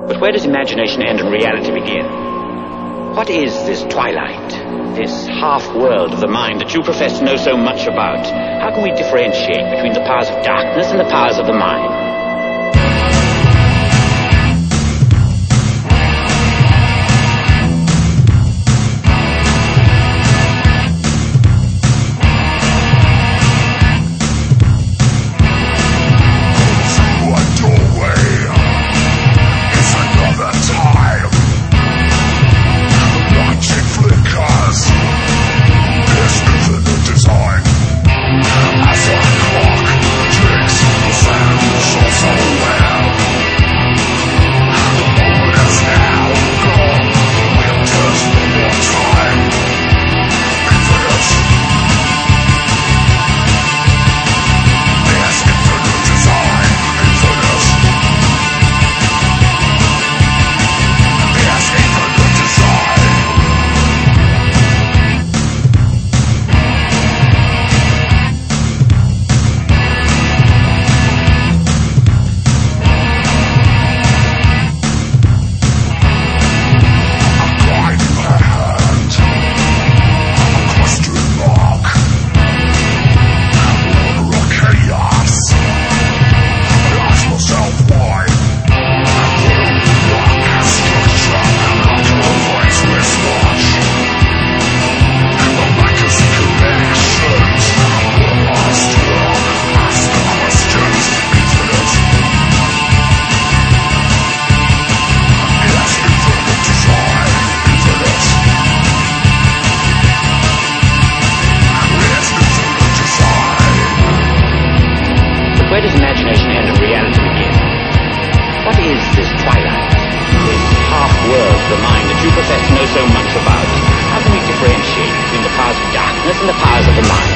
But where does imagination end and reality begin? What is this twilight, this half-world of the mind that you profess to know so much about? How can we differentiate between the powers of darkness and the powers of the mind? Where does imagination end and reality begin? What is this twilight, this half-world of the mind that you profess to know so much about? How can we differentiate between the powers of darkness and the powers of the mind?